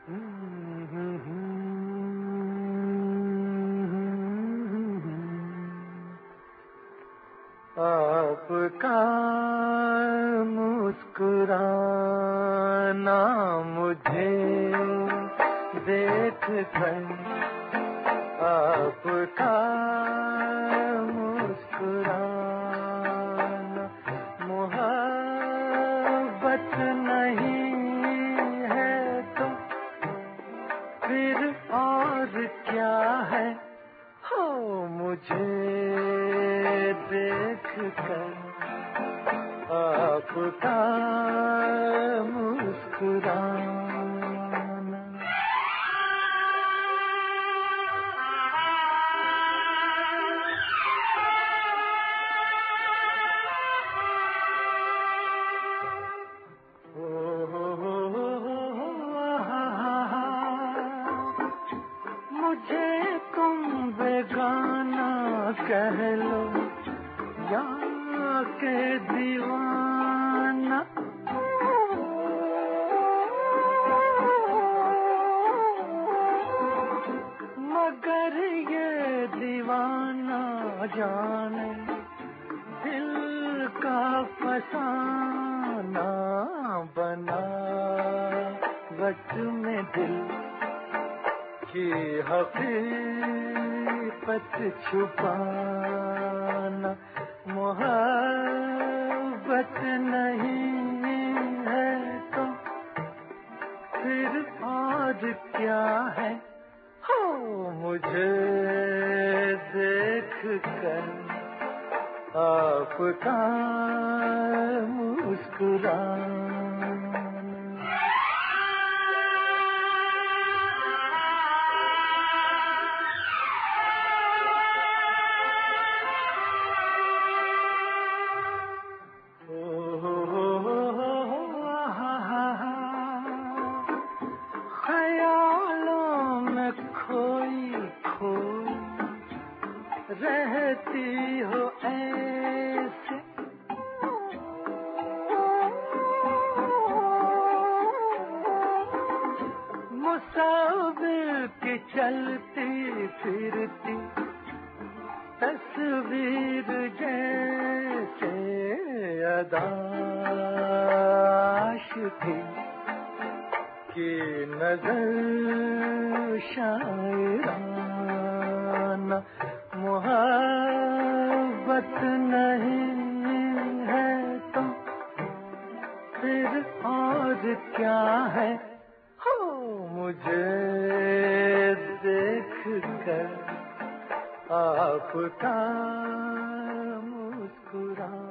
आपका मुस्कुराना मुझे देख कर, आपका मुस्कुराना मोहब्बत नहीं है तो फिर और क्या है। हो मुझे देख कर आपका मुस्कुराना। मुझे तुम बेगाना कह लो या के दीवाना, मगर ये दीवाना जाने दिल का फसाना बना वक्त में दिल की हकीकत छुपाना। मोहब्बत नहीं है तो फिर और क्या है। हो मुझे देख कर आपका मुस्कुराना। ख्यालों में खोई खोई रहती हो ऐसे, मुसाविर की चलती फिरती तस्वीर जैसे अदाश थी कि नजर शायराना। मोहब्बत नहीं है तो फिर और क्या है। हो मुझे देख कर आपका मुस्कुराना।